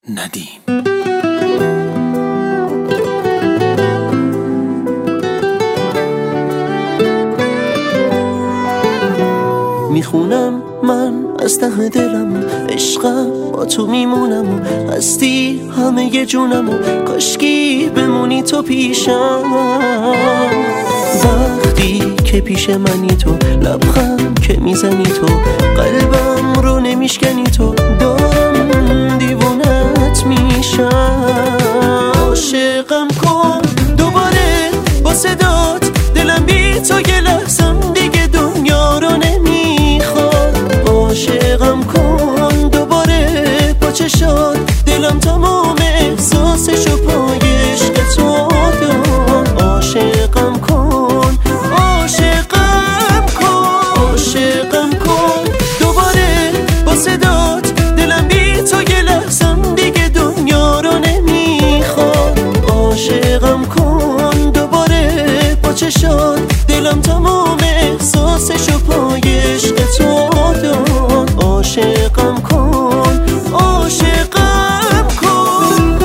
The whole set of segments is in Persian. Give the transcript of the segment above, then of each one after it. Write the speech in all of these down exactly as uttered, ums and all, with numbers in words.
ندیم. میخونم من از ته دلم، عشقم با تو میمونم و هستی همه ی جونم و کاشکی بمونی تو پیشم. وقتی که پیش منی تو، لبخند که میزنی تو، قلبم رو نمیشکنی تو، دارم دیوونت میشم. عاشقم کن دوباره با صدات، دلم بی تو یه لحظم دیگه دنیا رو نمیخواد. عاشقم کن دوباره با چشات، دلم تمام احساسشو پای عشق تو داد. عاشقم کن، عاشقم کن، عاشقم کن دوباره با صدات، دلم بی تو یه لحظم دیگه دنیا رو نمیخواد. عاشقم کن دوباره با چشات، دلم تمام احساسشو پای عشق تو داد. عاشقم کن، عاشقم کن.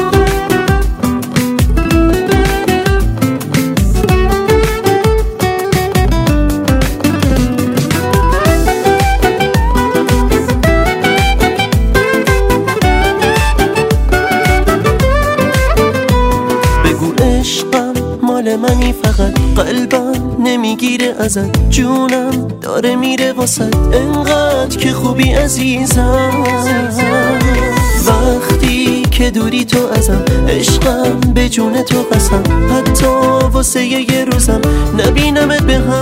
بگو عشقم مال منی، فقط قلبم نمیگیره ازت، جونم داره میره واسد، انقدر که خوبی عزیزم. وقتی که دوری تو ازم، عشقم به جون تو قسم، حتی واسه یه روزم نبینمت به هم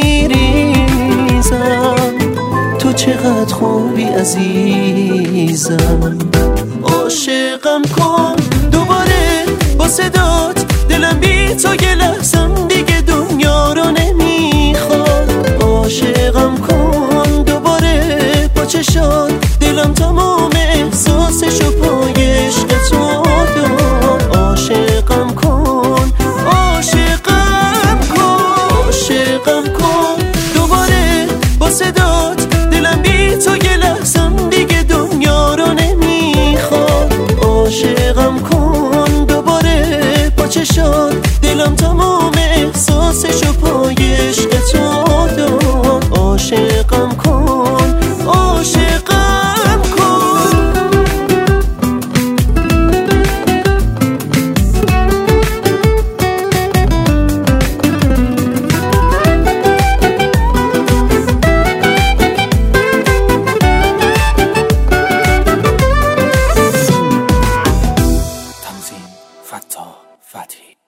میریزم. تو چقدر خوبی عزیزم. عاشقم کن دوباره با صدات، دلم بی تو یه لحظم دیگه دنیا رو نمیخواد. عاشقم کن دوباره با چشات، دلم تمام احساسشو پای عشق تو داد. عاشقم کن، عاشقم کن، عاشقم کن دوباره با صدات، دلم بی تو یه لحظم دیگه دنیا رو نمیخواد. عاشقم کن دوباره با چشات، دلم تمام احساسشو پای عشق تو داد. عاشقم کن، عاشقم کن. تنظیم فتاح فتحی.